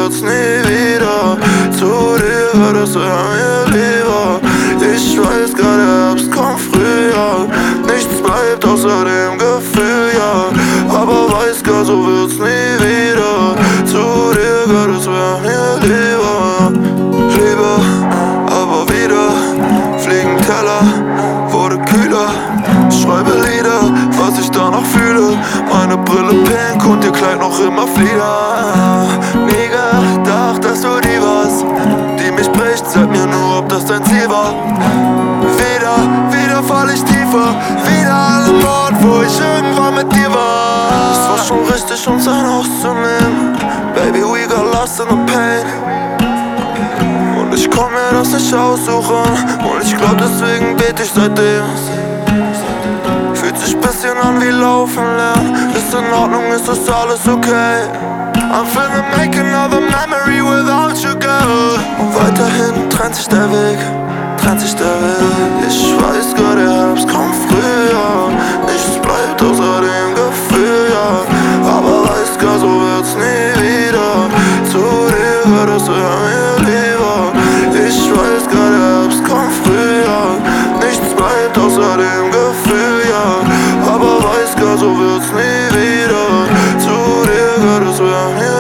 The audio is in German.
wird's nie wieder. Zu dir gehört, das wär mir lieber. Ich weiß, gerade Herbst kommt Frühjahr. Nichts bleibt außer dem Gefühl, ja. Aber weiß gar, so wird's nie wieder. Zu dir gehört, das wär mir lieber. Liebe, aber wieder fliegen Teller, wurde kühler. Schreibe Lieder, was ich danach fühle. Meine Brille pink und ihr Kleid noch immer Flieder. Nie gedacht, dass du die warst, die mich bricht. Sag mir nur, ob das dein Ziel war. Wieder fall ich tiefer. Wieder an dem Ort, wo ich irgendwann mit dir war. Es war schon richtig, uns ein Haus zu nehmen. Baby, we got lost in the pain. Und ich komm mir das nicht aussuchen. Und ich glaub, deswegen bete ich seitdem. Fühlt sich bisschen an wie Laufen lernen. Ist in Ordnung, ist das alles okay? I'm finna make another memory without you, girl. Und weiterhin trennt sich der Weg, trennt sich der Weg. Ich weiß gar, der Herbst kommt früher. Nichts bleibt außer dem Gefühl, ja. Aber weiß gar, so wird's nie wieder. Zu dir gehört, das wär mir lieber. Ich weiß gar, der Herbst kommt früher. Nichts bleibt außer dem Gefühl, ja. Aber weiß gar, so wird's nie wieder. Zu dir gehört, das wär mir